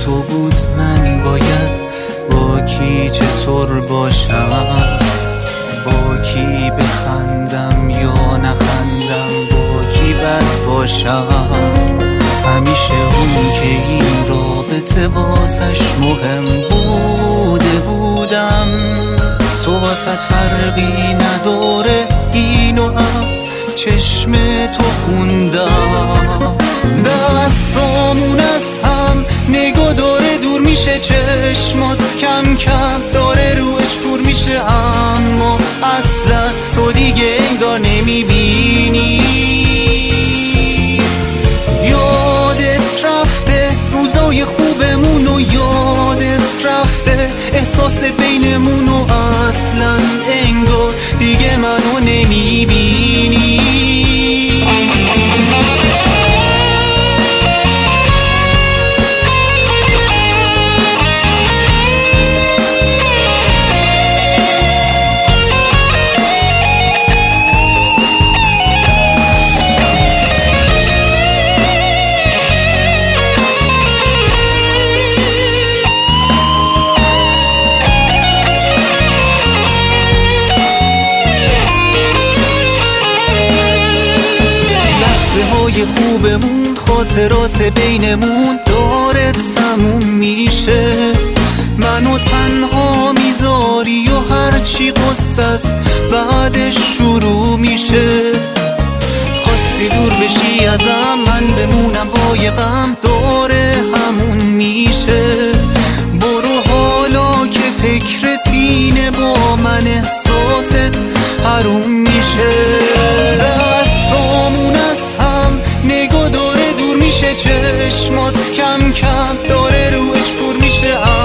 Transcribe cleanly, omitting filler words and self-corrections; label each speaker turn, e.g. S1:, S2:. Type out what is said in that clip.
S1: تو بود من باید با کی چطور باشم، با کی بخندم یا نخندم، با کی بد باشم. همیشه اون که این رابطه واسش مهم بوده بودم، تو واسط فرقی نداره اینو از چشم تو خوندم. دستامون از هم نگاه داره دور میشه، چشمات کم کم داره روش کور میشه، اما اصلا تو دیگه انگار نمیبینی. یادت رفته روزای خوبمون و یادت رفته احساس بینمون و اصلا انگار دیگه منو نمیبینی. های خوبمون خاطرات بینمون داره تموم میشه، منو تنها میذاری و هرچی قصص بعدش شروع میشه. خواستی دور بشی ازم من بمونم با یه غم داره همون میشه. برو حالا که فکرت اینه با من احساست حروم میشه. دستامون از هم نگاه داره دور میشه، چشمات کم کم داره روش پر میشه.